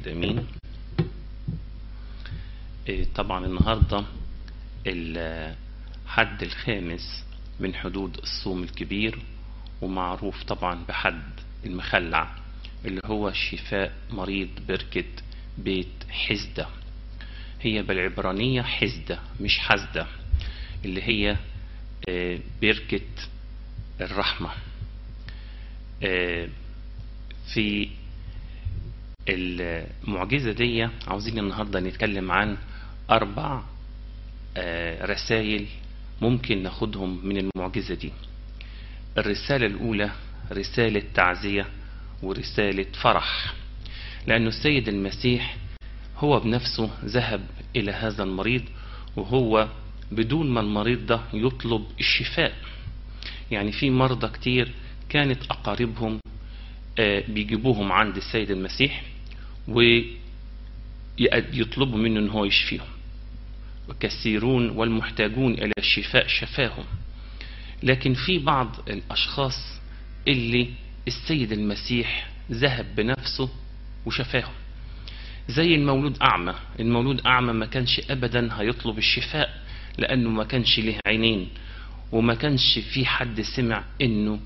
الواحد امين. طبعا النهاردة الحد الخامس من حدود الصوم الكبير، ومعروف طبعا بحد المخلع اللي هو شفاء مريض بركة بيت حزدة. هي بالعبرانية حزدة مش حزدة، اللي هي بركة الرحمة. في المعجزة دي عاوزين النهاردة نتكلم عن 4 رسائل ممكن ناخدهم من المعجزة دي. الرسالة الأولى رسالة تعزية ورسالة فرح، لأنه السيد المسيح هو بنفسه ذهب إلى هذا المريض، وهو بدون ما المريض ده يطلب الشفاء. يعني في مرضى كتير كانت أقاربهم بيجيبوهم عند السيد المسيح ويطلبوا منه ان هو يشفيهم، وكثيرون والمحتاجون الى الشفاء شفاهم. لكن في بعض الاشخاص اللي السيد المسيح ذهب بنفسه وشفاهم، زي المولود اعمى. المولود اعمى ما كانش ابدا هيطلب الشفاء، لانه ما كانش له عينين، وما كانش في حد سمع انه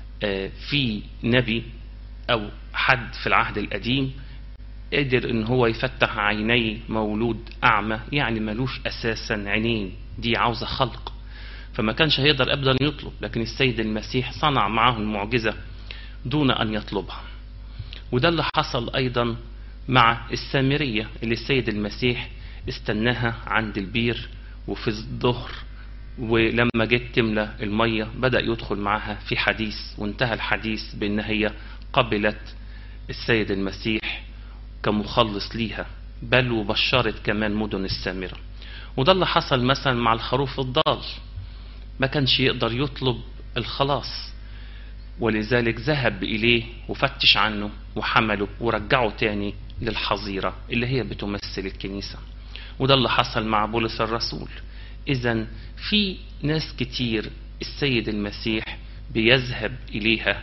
في نبي او حد في العهد القديم قدر ان هو يفتح عيني مولود اعمى. يعني ملوش اساسا عينين، دي عاوزة خلق، فما كانش هيقدر ابدا يطلب. لكن السيد المسيح صنع معه المعجزة دون ان يطلبها. وده اللي حصل ايضا مع السامرية اللي السيد المسيح استناها عند البير وفي الظهر، ولما جت تملى المية بدأ يدخل معها في حديث، وانتهى الحديث بان هي قبلت السيد المسيح كمخلص ليها، بل وبشرت كمان مدن السامرة. وده اللي حصل مثلا مع الخروف الضال، ما كانش يقدر يطلب الخلاص، ولذلك ذهب إليه وفتش عنه وحمله ورجعه تاني للحظيرة اللي هي بتمثل الكنيسة. وده اللي حصل مع بولس الرسول. إذن في ناس كتير السيد المسيح بيذهب إليها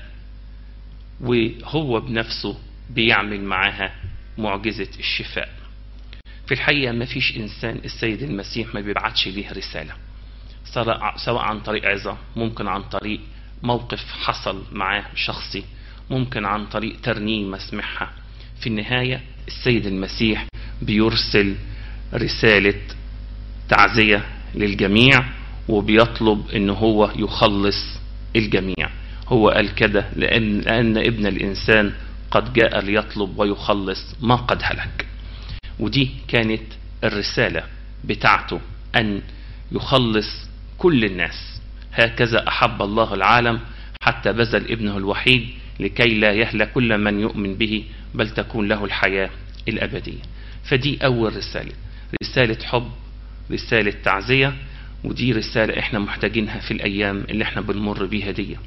وهو بنفسه بيعمل معاها معجزة الشفاء. في الحقيقة ما فيش إنسان السيد المسيح ما بيبعتش ليه رسالة، سواء عن طريق عظة، ممكن عن طريق موقف حصل معاه شخصي، ممكن عن طريق ترنيمة سمعها. في النهاية السيد المسيح بيرسل رسالة تعزية للجميع، وبيطلب إنه هو يخلص الجميع. هو قال كده لأن ابن الإنسان قد جاء ليطلب ويخلص ما قد هلك. ودي كانت الرسالة بتاعته، أن يخلص كل الناس. هكذا أحب الله العالم حتى بذل ابنه الوحيد لكي لا يهلك كل من يؤمن به، بل تكون له الحياة الأبدية. فدي أول رسالة، رسالة حب، رسالة تعزية. ودي رسالة احنا محتاجينها في الأيام اللي احنا بنمر بيها دي.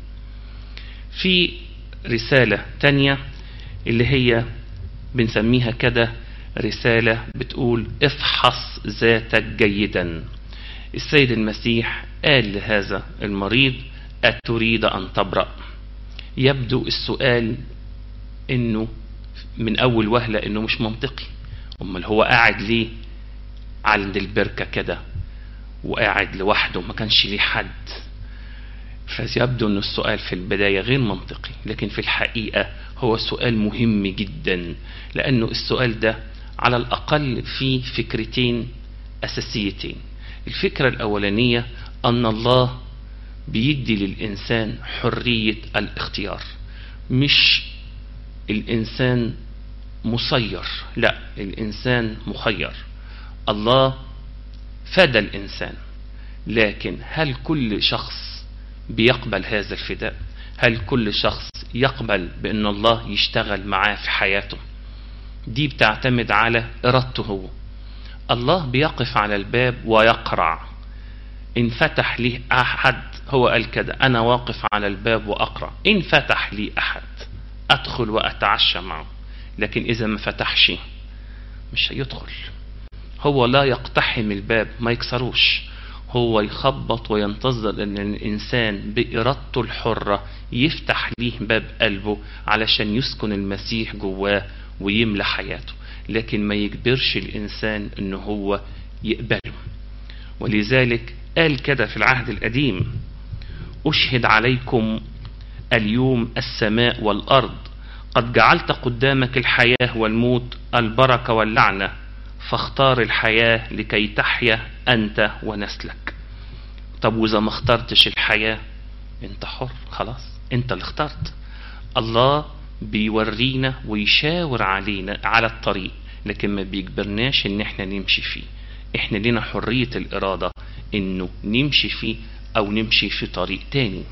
في رسالة تانية اللي هي بنسميها كده رسالة بتقول افحص ذاتك جيدا. السيد المسيح قال لهذا المريض أتريد أن تبرأ؟ يبدو السؤال انه من اول وهلة انه مش منطقي. امال هو قاعد ليه عند البركة كده وقاعد لوحده، ما كانش ليه حد؟ فيبدو ان السؤال في البداية غير منطقي، لكن في الحقيقة هو سؤال مهم جدا، لانه السؤال ده على الاقل فيه فكرتين اساسيتين. الفكرة الاولانية ان الله بيدي للانسان حرية الاختيار، مش الانسان مسير، لا الانسان مخير. الله فدى الانسان، لكن هل كل شخص بيقبل هذا الفداء؟ هل كل شخص يقبل بأن الله يشتغل معاه في حياته؟ دي بتعتمد على إرادته هو. الله بيقف على الباب ويقرع. إن فتح لي أحد، هو قال كده أنا واقف على الباب وأقرع، إن فتح لي أحد أدخل وأتعشى معه. لكن إذا ما فتحش مش هيدخل. هو لا يقتحم الباب، ما يكسروش، هو يخبط وينتظر ان الانسان بارادته الحرة يفتح ليه باب قلبه علشان يسكن المسيح جواه ويملى حياته. لكن ما يجبرش الإنسان إنه هو يقبله. ولذلك قال كده في العهد القديم: أشهد عليكم اليوم السماء والأرض، قد جعلت قدامك الحياة والموت، البركة واللعنة، فاختار الحياة لكي تحيا أنت ونسلك. طب وإذا ما اخترتش الحياة؟ أنت حر، خلاص أنت اللي اخترت. الله بيورينا ويشاور علينا على الطريق، لكن ما بيجبرناش ان احنا نمشي فيه. احنا لنا حرية الارادة انه نمشي فيه او نمشي في طريق تاني.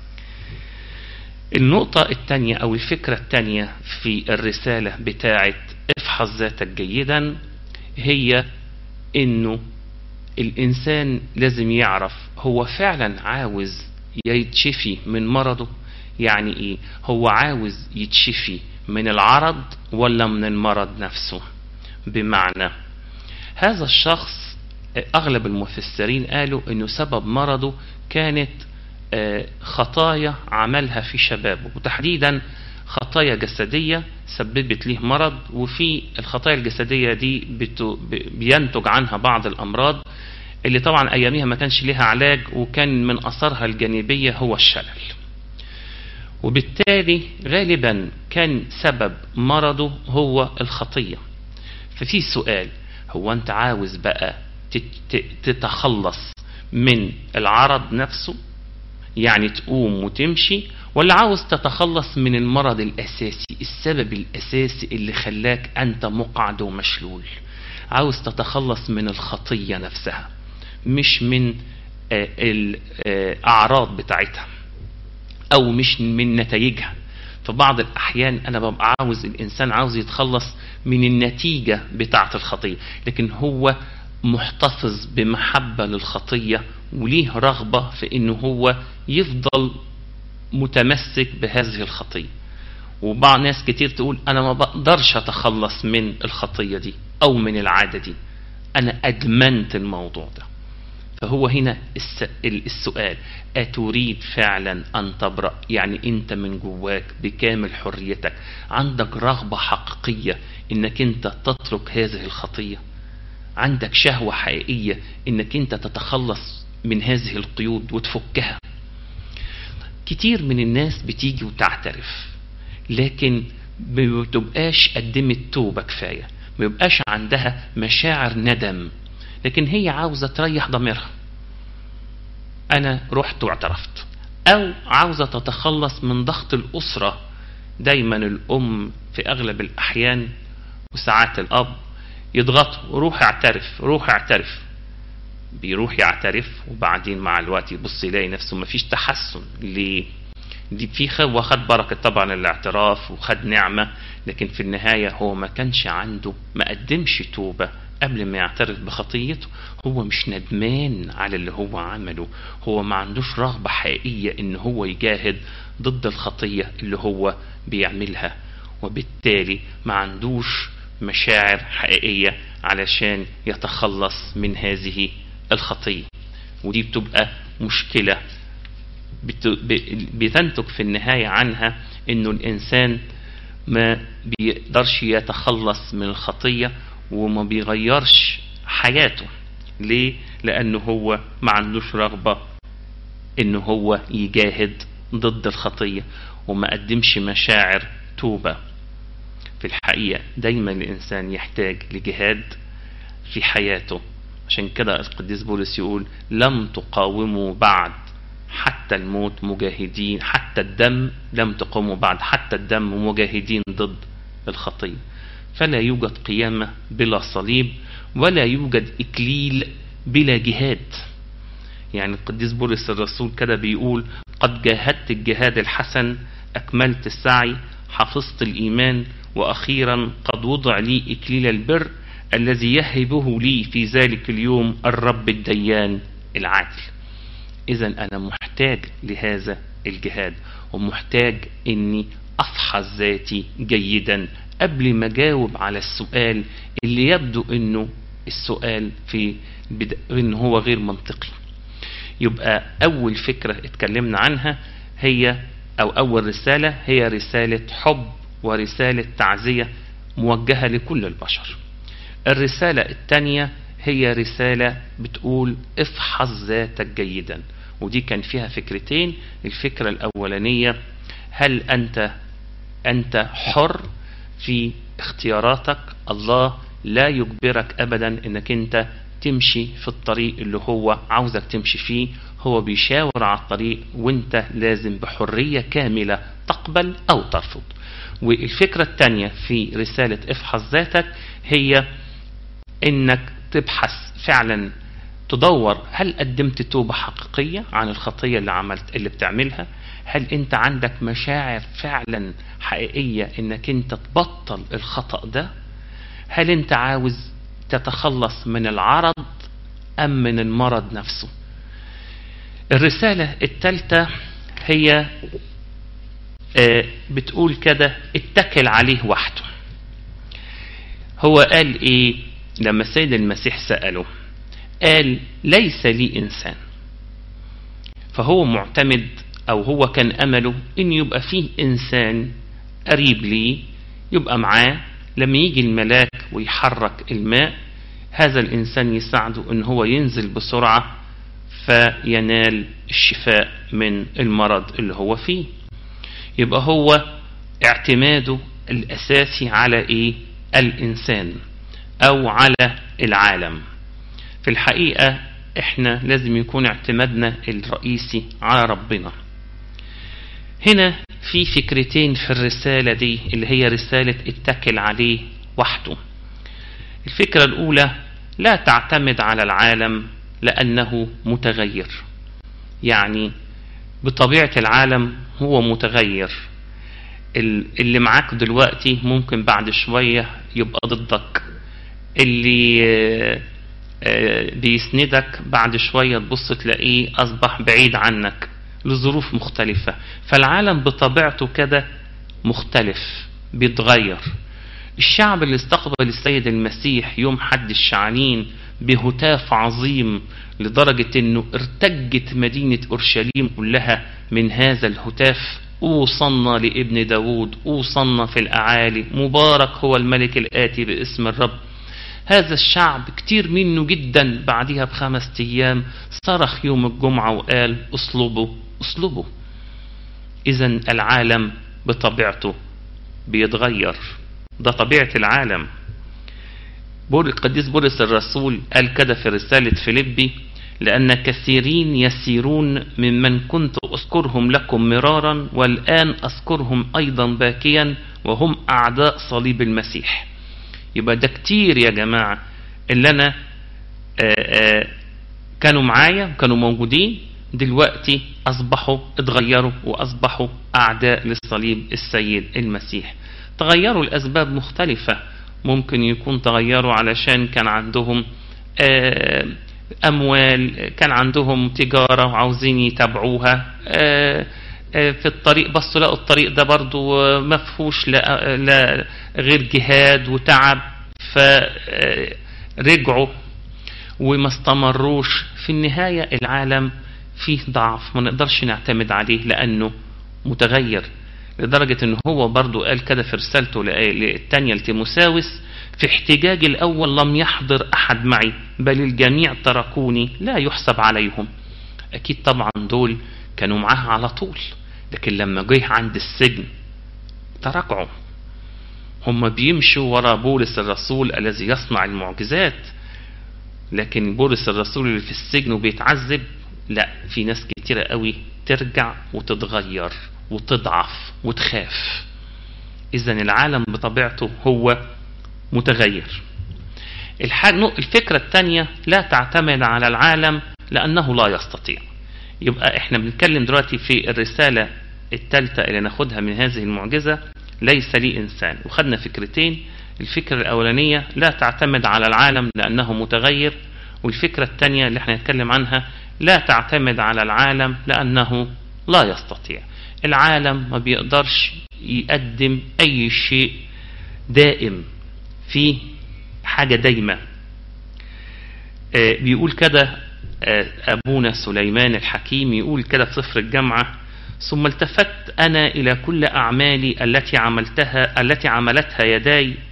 النقطة التانية او الفكرة التانية في الرسالة بتاعت افحص ذاتك جيدا هي انه الانسان لازم يعرف هو فعلا عاوز يتشفي من مرضه. يعني ايه؟ هو عاوز يتشفي من العرض ولا من المرض نفسه؟ بمعنى هذا الشخص اغلب المفسرين قالوا انه سبب مرضه كانت خطايا عملها في شبابه، وتحديدا خطايا جسدية سببت له مرض. وفي الخطايا الجسدية دي بينتج عنها بعض الامراض اللي طبعا اياميها ما كانش لها علاج، وكان من اثارها الجانبية هو الشلل. وبالتالي غالبا كان سبب مرضه هو الخطية. ففي سؤال: هو انت عاوز بقى تتخلص من العرض نفسه، يعني تقوم وتمشي، ولا عاوز تتخلص من المرض الأساسي، السبب الأساسي اللي خلاك أنت مقعد ومشلول؟ عاوز تتخلص من الخطية نفسها مش من الأعراض بتاعتها او مش من نتائجها. في بعض الاحيان انا ببقى عاوز الانسان عاوز يتخلص من النتيجة بتاعة الخطية، لكن هو محتفظ بمحبة للخطية وليه رغبة في انه هو يفضل متمسك بهذه الخطية. وبعض ناس كتير تقول انا ما بقدرش اتخلص من الخطية دي او من العادة دي، انا ادمنت الموضوع ده. فهو هنا السؤال: أتريد فعلا أن تبرأ؟ يعني أنت من جواك بكامل حريتك عندك رغبة حقيقية أنك أنت تترك هذه الخطية؟ عندك شهوة حقيقية أنك أنت تتخلص من هذه القيود وتفكها؟ كتير من الناس بتيجي وتعترف لكن ما بتبقاش قدمت توبة كفاية، ما يبقاش عندها مشاعر ندم، لكن هي عاوزة تريح ضميرها. أنا رحت واعترفت. أو عاوزة تتخلص من ضغط الأسرة. دايما الأم في أغلب الأحيان وساعات الأب يضغطوا: روح اعترف روح اعترف. بيروح يعترف وبعدين مع الوقت يبص يلاقي نفسه مفيش تحسن. ليه؟ دي في واخد بركة طبعا الاعتراف وخد نعمة، لكن في النهاية هو ما كانش عنده، ما قدمش توبة قبل ما يعترف بخطيته. هو مش ندمان على اللي هو عمله، هو ما عندوش رغبة حقيقية ان هو يجاهد ضد الخطية اللي هو بيعملها، وبالتالي ما عندوش مشاعر حقيقية علشان يتخلص من هذه الخطية. ودي بتبقى مشكلة بتنتج في النهاية عنها انه الانسان ما بيقدرش يتخلص من الخطية وما بيغيرش حياته. ليه؟ لانه هو ما عندوش رغبة انه هو يجاهد ضد الخطية وما قدمش مشاعر توبة. في الحقيقة دايما الانسان يحتاج لجهاد في حياته. عشان كده القديس بولس يقول: لم تقاوموا بعد حتى الموت مجاهدين، حتى الدم لم تقوموا بعد حتى الدم مجاهدين ضد الخطية. فلا يوجد قيامة بلا صليب، ولا يوجد إكليل بلا جهاد. يعني القديس بولس الرسول كده بيقول: قد جاهدت الجهاد الحسن، أكملت السعي، حفظت الإيمان، وأخيرا قد وضع لي إكليل البر الذي يهبه لي في ذلك اليوم الرب الديان العادل. إذا أنا محتاج لهذا الجهاد، ومحتاج إني أفحص ذاتي جيدا قبل ما أجاوب على السؤال اللي يبدو إنه السؤال إنه هو غير منطقي. يبقى أول فكرة اتكلمنا عنها هي، أو أول رسالة هي رسالة حب ورسالة تعزية موجهة لكل البشر. الرسالة الثانية هي رسالة بتقول افحص ذاتك جيدا، ودي كان فيها فكرتين. الفكرة الأولانية، هل أنت حر في اختياراتك؟ الله لا يجبرك أبدا أنك أنت تمشي في الطريق اللي هو عاوزك تمشي فيه، هو بيشاور على الطريق وانت لازم بحرية كاملة تقبل أو ترفض. والفكرة الثانية في رسالة افحص ذاتك هي انك تبحث فعلا، تدور هل قدمت توبة حقيقية عن الخطية اللي بتعملها؟ هل انت عندك مشاعر فعلا حقيقية انك انت تبطل الخطأ ده؟ هل انت عاوز تتخلص من العرض ام من المرض نفسه؟ الرسالة الثالثة هي بتقول كده اتكل عليه وحده. هو قال ايه لما السيد المسيح سأله؟ قال ليس لي انسان. فهو معتمد، او هو كان امله ان يبقى فيه انسان قريب ليه يبقى معاه لما يجي الملاك ويحرك الماء، هذا الانسان يساعده ان هو ينزل بسرعة فينال الشفاء من المرض اللي هو فيه. يبقى هو اعتماده الاساسي على ايه؟ الانسان او على العالم. في الحقيقة احنا لازم يكون اعتمادنا الرئيسي على ربنا. هنا في فكرتين في الرسالة دي اللي هي رسالة اتكل عليه وحده. الفكرة الاولى، لا تعتمد على العالم لانه متغير. يعني بطبيعة العالم هو متغير، اللي معاك دلوقتي ممكن بعد شوية يبقى ضدك، اللي بيسندك بعد شوية تبص تلاقيه أصبح بعيد عنك لظروف مختلفة. فالعالم بطبيعته كده مختلف بيتغير. الشعب اللي استقبل السيد المسيح يوم حد الشعانين بهتاف عظيم لدرجة انه ارتجت مدينة اورشليم كلها من هذا الهتاف، اوصلنا لابن داود، اوصلنا في الاعالي، مبارك هو الملك الاتي باسم الرب. هذا الشعب كتير منه جدا بعدها ب5 أيام صرخ يوم الجمعة وقال اصلبوا اصلبوا. اذا العالم بطبيعته بيتغير، ده طبيعة العالم. القديس بولس الرسول قال كده في رسالة فيليبي: لأن كثيرين يسيرون ممن كنت أذكرهم لكم مرارا والآن أذكرهم أيضا باكيا وهم أعداء صليب المسيح. يبقى ده كتير يا جماعة اللي أنا كانوا معايا كانوا موجودين دلوقتي أصبحوا اتغيروا وأصبحوا أعداء للصليب السيد المسيح. تغيروا الأسباب مختلفة، ممكن يكون تغيروا علشان كان عندهم أموال، كان عندهم تجارة وعاوزين يتابعوها، في الطريق بصوا لقوا الطريق ده برضو مفهوش لا غير جهاد وتعب، فرجعوا وما استمروش. في النهاية العالم فيه ضعف، ما نقدرش نعتمد عليه لأنه متغير، لدرجة أنه هو برضو قال كده في رسالته الثانية لتيموثاوس: في احتجاج الأول لم يحضر أحد معي بل الجميع تركوني لا يحسب عليهم. أكيد طبعا دول كانوا معاه على طول، لكن لما جه عند السجن تراجعوا. هم بيمشوا ورا بولس الرسول الذي يصنع المعجزات، لكن بولس الرسول اللي في السجن وبيتعذب لا، في ناس كتيرة قوي ترجع وتتغير وتضعف وتخاف. إذن العالم بطبيعته هو متغير. الفكرة الثانية، لا تعتمد على العالم لأنه لا يستطيع. يبقى احنا بنتكلم دلوقتي في الرسالة الثالثة اللي ناخدها من هذه المعجزة، ليس لي إنسان. وخدنا فكرتين، الفكرة الأولانية لا تعتمد على العالم لأنه متغير، والفكرة الثانية اللي احنا نتكلم عنها لا تعتمد على العالم لأنه لا يستطيع. العالم ما بيقدرش يقدم أي شيء دائم، في حاجة دايمة. بيقول كده أبونا سليمان الحكيم، يقول كده في سفر الجامعة: ثم التفت أنا إلى كل أعمالي التي عملتها يداي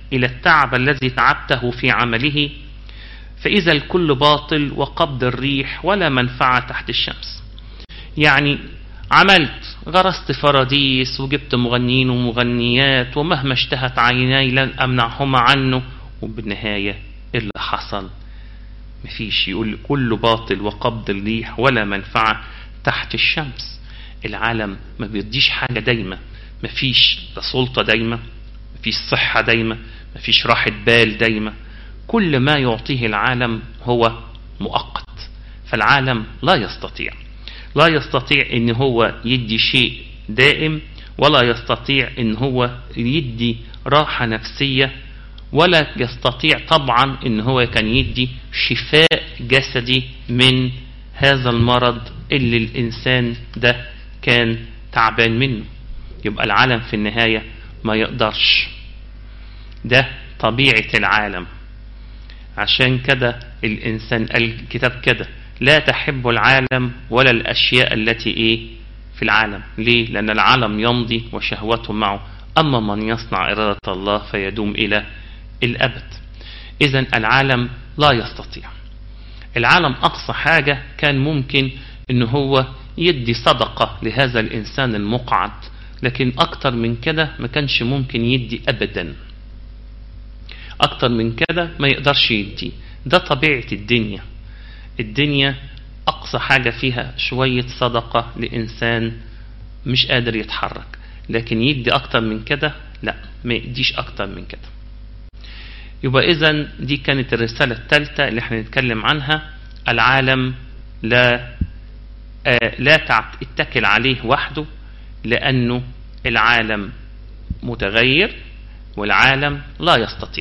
إلى التعب الذي تعبته في عمله، فإذا الكل باطل وقبض الريح ولا منفعة تحت الشمس. يعني عملت، غرست فراديس وجبت مغنيين ومغنيات ومهما اشتهت عيناي لن أمنعهما عنه، وبالنهاية اللي حصل مفيش. يقول كل باطل وقبض الريح ولا منفعة تحت الشمس. العالم ما بيديش حاجة دايما، مفيش سلطة دايما، مفيش صحة دايما، مفيش راحة بال دايما. كل ما يعطيه العالم هو مؤقت. فالعالم لا يستطيع ان هو يدي شيء دائم، ولا يستطيع ان هو يدي راحة نفسية، ولا يستطيع طبعا ان هو كان يدي شفاء جسدي من هذا المرض اللي الانسان ده كان تعبان منه. يبقى العالم في النهاية ما يقدرش. ده طبيعة العالم. عشان كده الانسان الكتاب كده لا تحب العالم ولا الاشياء التي في العالم. ليه؟ لان العالم يمضي وشهوته معه، اما من يصنع ارادة الله فيدوم الى الابد. اذا العالم لا يستطيع. العالم اقصى حاجة كان ممكن ان هو يدي صدقة لهذا الانسان المقعد، لكن اكتر من كده ما كانش ممكن يدي ابدا. اكتر من كده ما يقدرش يدي. ده طبيعة الدنيا. الدنيا اقصى حاجة فيها شوية صدقة لانسان مش قادر يتحرك، لكن يدي اكتر من كده لا، ما يديش اكتر من كده. يبقى اذن دي كانت الرسالة الثالثة اللي احنا نتكلم عنها. العالم لا تتكل عليه وحده، لانه العالم متغير والعالم لا يستطيع.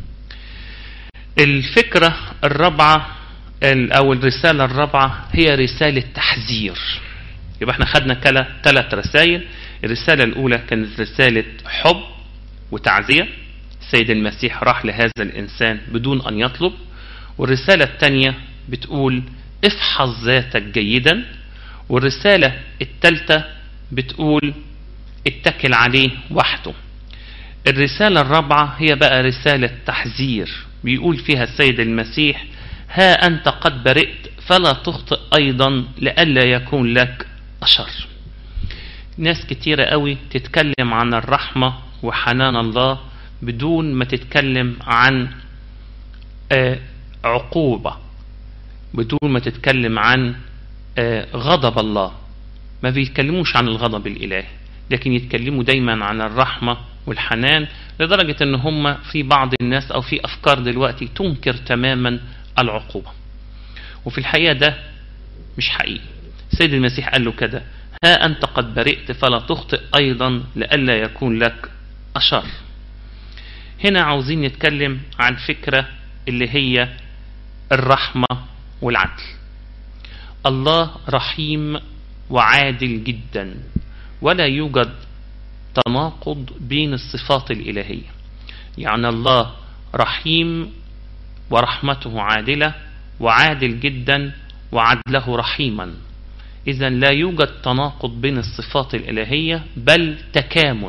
الفكرة الرابعة او الرسالة الرابعة هي رسالة تحذير. يبقى احنا خدنا 3 رسائل. الرسالة الاولى كانت رسالة حب وتعزية، السيد المسيح راح لهذا الانسان بدون ان يطلب. والرسالة الثانية بتقول افحص ذاتك جيدا. والرسالة الثالثة بتقول اتكل عليه وحده. الرسالة الرابعة هي بقى رسالة تحذير، بيقول فيها السيد المسيح ها أنت قد برئت فلا تخطئ أيضا لئلا يكون لك أشر. ناس كتيرة قوي تتكلم عن الرحمة وحنان الله بدون ما تتكلم عن عقوبة، بدون ما تتكلم عن غضب الله. ما بيتكلموش عن الغضب الإلهي، لكن يتكلموا دايما عن الرحمة والحنان، لدرجة ان هم في بعض الناس او في افكار دلوقتي تنكر تماما العقوبة. وفي الحقيقة ده مش حقيقي. السيد المسيح قال له كده ها أنت قد برئت فلا تخطئ أيضا لئلا يكون لك أشر. هنا عاوزين نتكلم عن فكرة اللي هي الرحمة والعدل. الله رحيم وعادل جدا، ولا يوجد تناقض بين الصفات الإلهية. يعني الله رحيم ورحمته عادلة، وعادل جدا وعدله رحيما. إذن لا يوجد تناقض بين الصفات الإلهية، بل تكامل.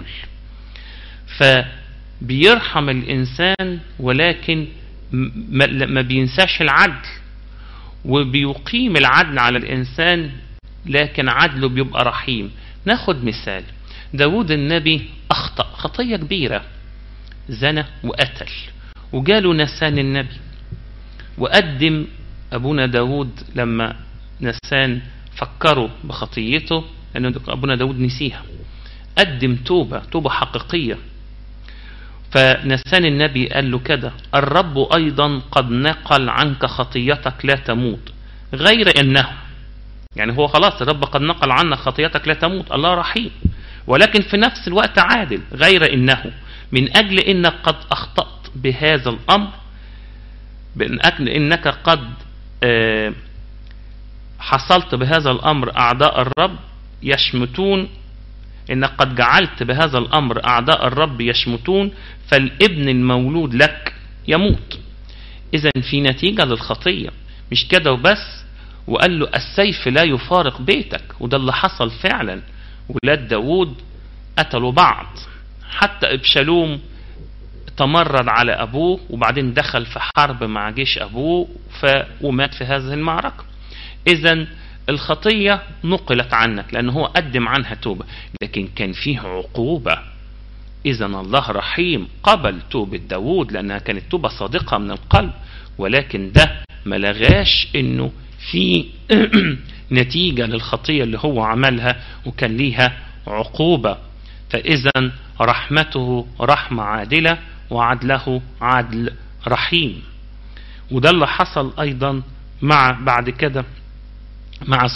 فبيرحم الإنسان ولكن ما بينساش العدل، وبيقيم العدل على الإنسان لكن عدله بيبقى رحيم. ناخد مثال. داود النبي أخطأ خطية كبيرة، زنى وقتل، وجاله نسان النبي وقدم أبونا داود لما نسان فكروا بخطيته، لأن أبونا داود نسيها، قدم توبة حقيقية. فنسان النبي قال له كده الرب أيضا قد نقل عنك خطيتك لا تموت، غير أنه يعني هو خلاص الرب قد نقل عنك خطيتك لا تموت. الله رحيم ولكن في نفس الوقت عادل. غير أنه من أجل أنك قد أخطأت بهذا الأمر، من أجل أنك قد حصلت بهذا الأمر أعداء الرب يشمتون، إنك قد جعلت بهذا الأمر أعداء الرب يشمتون، فالابن المولود لك يموت. إذن في نتيجة للخطية. مش كده وبس، وقال له السيف لا يفارق بيتك، وده اللي حصل فعلا. ولاد داود قتلوا بعض، حتى ابشالوم تمرد على أبوه وبعدين دخل في حرب مع جيش أبوه ومات في هذه المعركة. إذن الخطية نقلت عنك لأنه هو قدم عنها توبة، لكن كان فيه عقوبة. إذن الله رحيم، قبل توبة داود لأنها كانت توبة صادقة من القلب، ولكن ده ملغاش إنه في نتيجة للخطية اللي هو عملها وكان ليها عقوبة. فإذن رحمته رحمة عادلة وعدله عدل رحيم. وده اللي حصل أيضا بعد كده مع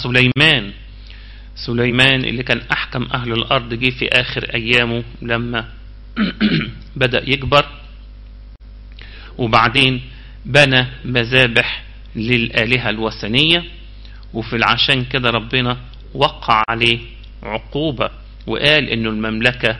سليمان اللي كان أحكم أهل الأرض. جه في آخر أيامه لما بدأ يكبر وبعدين بنى مذابح للآلهة الوثنية، وفي العشان كده ربنا وقع عليه عقوبة وقال إنه المملكة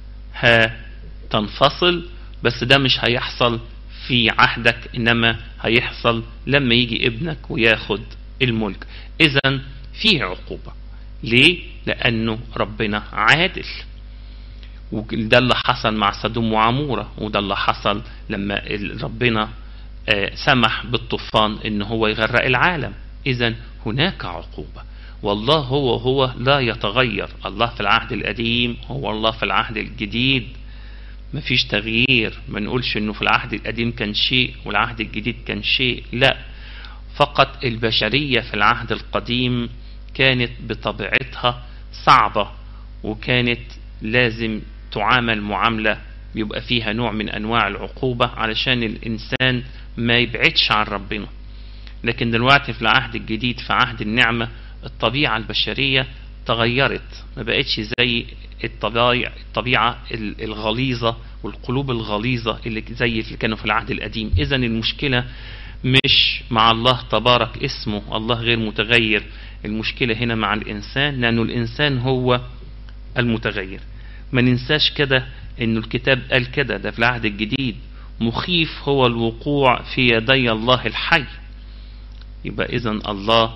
هتنفصل، بس ده مش هيحصل في عهدك، إنما هيحصل لما يجي ابنك وياخد الملك. إذن فيه عقوبة. ليه؟ لأنه ربنا عادل. وده اللي حصل مع سدوم وعمورة، وده اللي حصل لما ربنا سمح بالطوفان إن هو يغرق العالم. إذن هناك عقوبة، والله هو لا يتغير. الله في العهد القديم هو الله في العهد الجديد، مفيش تغيير. ما نقولش إنه في العهد القديم كان شيء والعهد الجديد كان شيء، لا، فقط البشرية في العهد القديم كانت بطبيعتها صعبة، وكانت لازم تعامل معاملة بيبقى فيها نوع من أنواع العقوبة علشان الإنسان ما يبعدش عن ربنا. لكن دلوقتي في العهد الجديد في عهد النعمة الطبيعة البشرية تغيرت، ما بقتش زي الطبيعة الغليظة والقلوب الغليظة اللي زي اللي كانوا في العهد القديم. إذن المشكلة مش مع الله تبارك اسمه، الله غير متغير. المشكلة هنا مع الإنسان، لأنه الإنسان هو المتغير. ما ننساش كده إنه الكتاب قال كده، ده في العهد الجديد، مخيف هو الوقوع في يدي الله الحي. يبقى إذن الله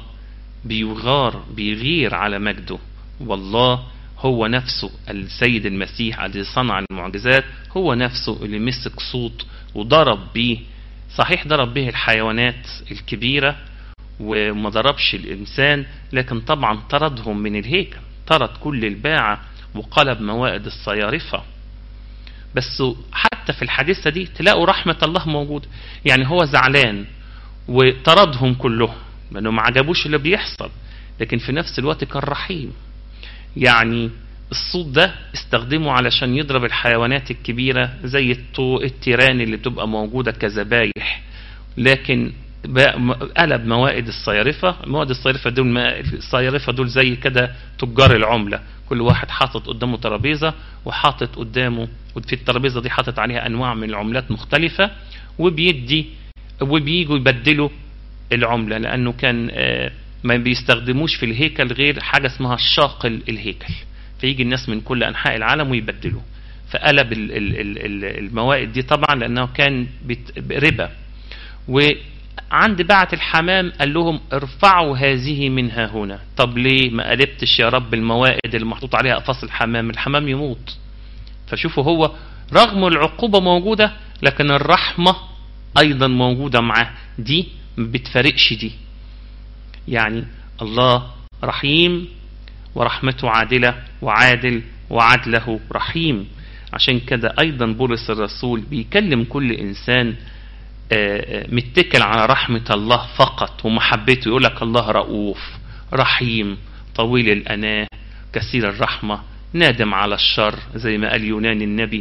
بيغير على مجده، والله هو نفسه السيد المسيح الذي صنع المعجزات، هو نفسه اللي مسك صوت وضرب بيه. صحيح ضرب به الحيوانات الكبيرة وما ضربش الإنسان، لكن طبعا طردهم من الهيكل، طرد كل الباعة وقلب موائد الصيارفة. بس حتى في الحادثة دي تلاقوا رحمة الله موجودة. يعني هو زعلان وطردهم كلهم لأنه ما عجبوش اللي بيحصل، لكن في نفس الوقت كان رحيم. يعني الصوت ده استخدمه علشان يضرب الحيوانات الكبيرة زي التيران اللي بتبقى موجودة كذبايح، لكن قلب موائد الصيارفة. موائد الصيارفة دول زي كده تجار العملة، كل واحد حاطط قدامه ترابيزة وحاطط قدامه، وفي الترابيزة دي حاطط عليها أنواع من العملات مختلفة، وبييجوا يبدلوا العملة، لأنه كان ما بيستخدموش في الهيكل غير حاجة اسمها الشاقل الهيكل، فيجي الناس من كل أنحاء العالم ويبدلوا. فقلب الموائد دي طبعا لأنه كان ربا. وعند باعة الحمام قال لهم ارفعوا هذه منها هنا. طب ليه ما قلبتش يا رب الموائد اللي محطوط عليها أقفاص الحمام يموت؟ فشوفوا هو رغم العقوبة موجودة، لكن الرحمة أيضا موجودة معاه، دي ما بتفرقش دي. يعني الله رحيم ورحمته عادلة، وعادل وعدله رحيم. عشان كده أيضا بولس الرسول بيكلم كل إنسان متكل على رحمة الله فقط ومحبته، يقولك الله رؤوف رحيم طويل الأناة كثير الرحمة نادم على الشر، زي ما قال يونان النبي.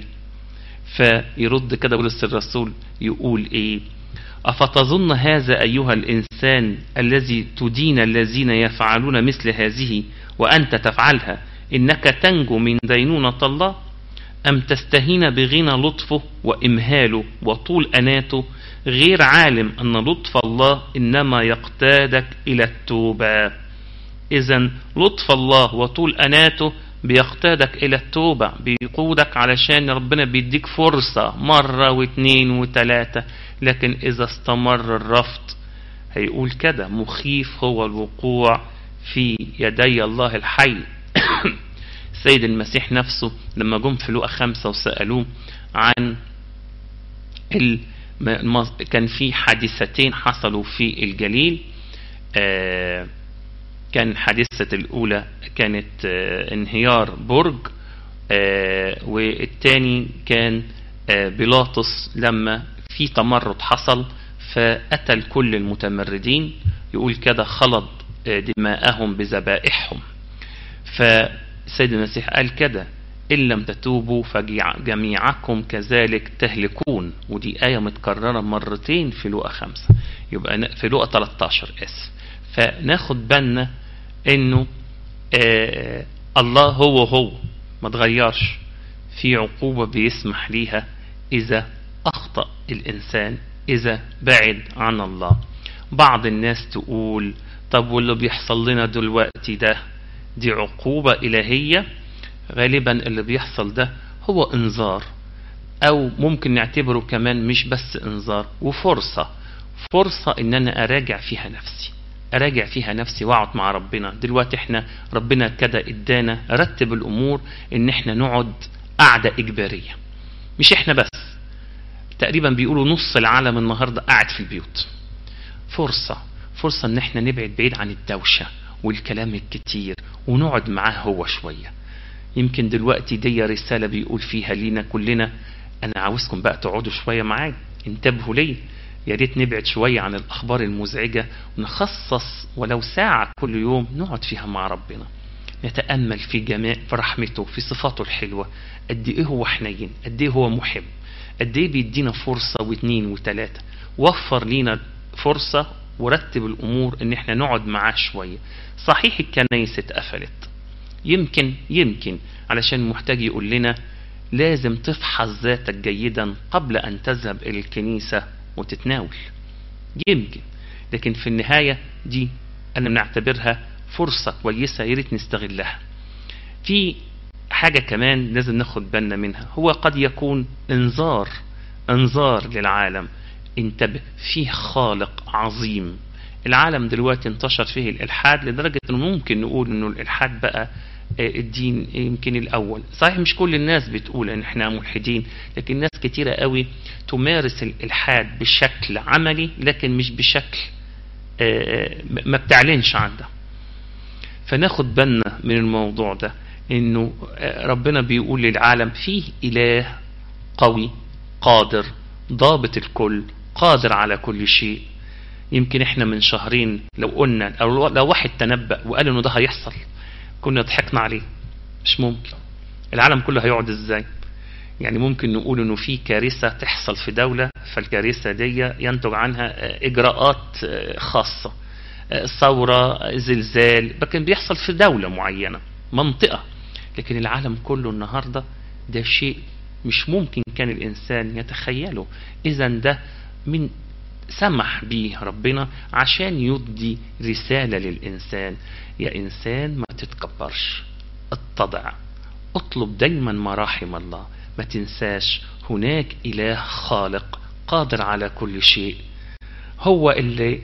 فيرد كده بولس الرسول يقول إيه؟ أفتظن هذا أيها الإنسان الذي تدين الذين يفعلون مثل هذه وأنت تفعلها إنك تنجو من دينونة الله؟ أم تستهين بغنى لطفه وإمهاله وطول أناته، غير عالم أن لطف الله إنما يقتادك إلى التوبة؟ إذن لطف الله وطول أناته بيقتادك إلى التوبة، بيقودك علشان ربنا بيديك فرصة مرة واثنين وثلاثة. لكن إذا استمر الرفض هيقول كده مخيف هو الوقوع في يدي الله الحي. السيد المسيح نفسه لما جم في لوقا 5 وسألوه عن كان في حادثتين حصلوا في الجليل. كان حادثة الأولى كانت انهيار برج، والتاني كان بيلاطس لما في تمرد حصل فقتل كل المتمردين، يقول كده خلط دماءهم بذبائحهم. فسيد المسيح قال كده إن لم تتوبوا فجميعكم كذلك تهلكون، ودي آية متكررة مرتين في لوقا 5، يبقى في لوقا 13 آسف. فناخد بالنا إنه الله هو ما تغيرش، في عقوبة بيسمح ليها إذا أخطأ الإنسان، إذا بعد عن الله. بعض الناس تقول طب واللي بيحصل لنا دلوقتي ده دي عقوبة إلهية؟ غالبا اللي بيحصل ده هو انذار، او ممكن نعتبره كمان مش بس انذار وفرصة ان انا اراجع فيها نفسي واقعد مع ربنا. دلوقتي احنا ربنا كده ادانا رتب الامور ان احنا نقعد قعدة اجبارية، مش احنا بس، تقريبا بيقولوا نص العالم النهاردة قاعد في البيوت. فرصة ان احنا نبعد بعيد عن الدوشة والكلام الكتير ونقعد معاه هو شوية. يمكن دلوقتي دي رسالة بيقول فيها لينا كلنا انا عاوزكم بقى تقعدوا شوية معاي، انتبهوا لي، يا ريت نبعد شوية عن الاخبار المزعجة ونخصص ولو ساعة كل يوم نقعد فيها مع ربنا، نتأمل في رحمته، في صفاته الحلوة، قد ايه هو حنين، قد ايه هو محب، قد ايه بيدينا فرصة واثنين وثلاثة. وفر لينا فرصة ورتب الامور ان احنا نقعد معاه شوية. صحيح الكنايس اتقفلت، يمكن علشان محتاج يقول لنا لازم تفحص ذاتك جيدا قبل ان تذهب الى الكنيسة وتتناول، يمكن، لكن في النهاية دي انا بنعتبرها فرصة كويسة ياريت نستغلها. في حاجة كمان لازم ناخد بالنا منها، هو قد يكون انذار للعالم. انتبه، فيه خالق عظيم. العالم دلوقتي انتشر فيه الالحاد لدرجة انه ممكن نقول انه الالحاد بقى الدين يمكن الاول. صحيح مش كل الناس بتقول ان احنا ملحدين، لكن ناس كتيرة قوي تمارس الالحاد بشكل عملي لكن مش بشكل ما بتعلنش عن ده. فناخد بالنا من الموضوع ده، انه ربنا بيقول للعالم فيه اله قوي قادر ضابط الكل قادر على كل شيء. يمكن احنا من شهرين لو قلنا أو لو واحد تنبأ وقال انه ده هيحصل كنا ضحكنا عليه. مش ممكن، العالم كله هيقعد ازاي؟ يعني ممكن نقول انه في كارثة تحصل في دولة، فالكارثة دي ينتج عنها اجراءات خاصة، ثورة، زلزال، لكن بيحصل في دولة معينة منطقة. لكن العالم كله النهاردة ده شيء مش ممكن كان الإنسان يتخيله. إذا ده من سمح به ربنا عشان يدي رسالة للإنسان، يا إنسان ما تتكبرش، اتضع، اطلب دايما مراحم الله، ما تنساش هناك إله خالق قادر على كل شيء، هو اللي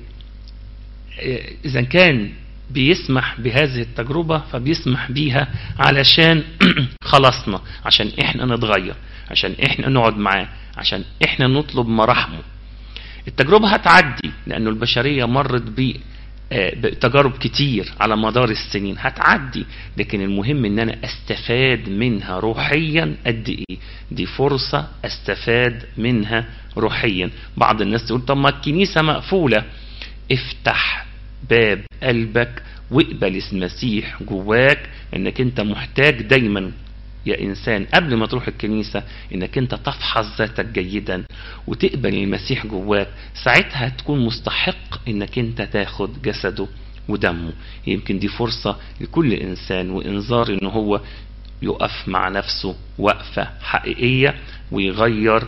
إذا كان بيسمح بهذه التجربة فبيسمح بيها علشان خلصنا، عشان احنا نتغير، عشان احنا نقعد معاه، عشان احنا نطلب مراحمه. التجربة هتعدي لأنه البشرية مرت بتجارب كتير على مدار السنين، هتعدي، لكن المهم ان انا استفاد منها روحيا. قد ايه دي فرصة استفاد منها روحيا. بعض الناس تقول طب ما الكنيسة مقفولة. افتح باب قلبك واقبل المسيح جواك، انك انت محتاج دايما يا انسان قبل ما تروح الكنيسة انك انت تفحص ذاتك جيدا وتقبل المسيح جواك. ساعتها تكون مستحق انك انت تاخد جسده ودمه. يمكن دي فرصة لكل انسان وانذار انه هو يقف مع نفسه وقفة حقيقية ويغير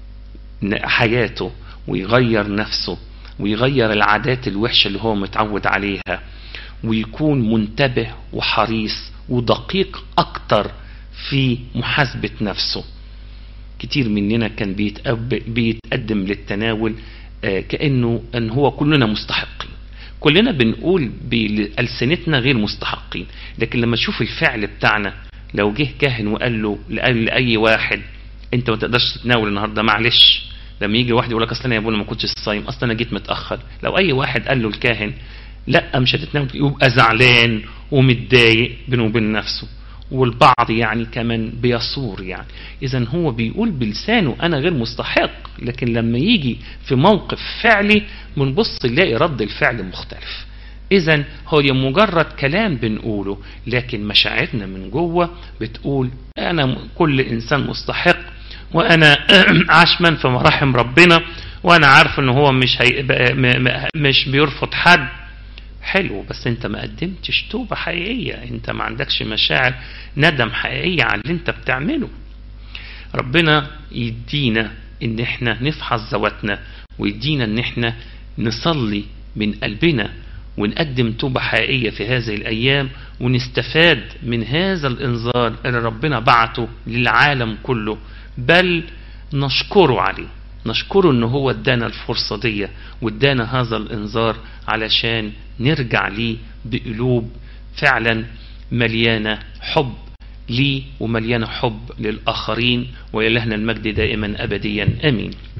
حياته ويغير نفسه ويغير العادات الوحشة اللي هو متعود عليها، ويكون منتبه وحريص ودقيق اكتر في محاسبة نفسه. كتير مننا كان بيتقدم للتناول كأنه ان هو كلنا مستحقين، كلنا بنقول بألسنتنا غير مستحقين، لكن لما تشوف الفعل بتاعنا، لو جه كاهن وقال له لأي واحد انت ما تقدرش تتناول النهاردة، معلش لما يجي واحد يقول لك اصل انا يا ابونا ما كنتش صايم، اصل انا جيت متاخر، لو اي واحد قال له الكاهن لا مش هتتناول، يبقى زعلان ومتضايق بينه وبين نفسه، والبعض يعني كمان بيصور يعني. اذا هو بيقول بلسانه انا غير مستحق، لكن لما يجي في موقف فعلي بنبص نلاقي رد الفعل مختلف. اذا هو مجرد كلام بنقوله، لكن مشاعرنا من جوه بتقول انا كل انسان مستحق، وانا عشمان في مراحم ربنا، وانا عارف ان هو مش بيرفض حد. حلو، بس انت ما قدمتش توبة حقيقية، انت ما عندكش مشاعر ندم حقيقية على اللي انت بتعمله. ربنا يدينا ان احنا نفحص ذواتنا، ويدينا ان احنا نصلي من قلبنا ونقدم توبة حقيقية في هذه الايام، ونستفاد من هذا الانذار اللي ربنا بعته للعالم كله، بل نشكره عليه، نشكره انه هو ادانا الفرصة دي وادانا هذا الانذار علشان نرجع ليه بقلوب فعلا مليانة حب ليه ومليانة حب للآخرين. وإلهنا المجد دائما أبديا آمين.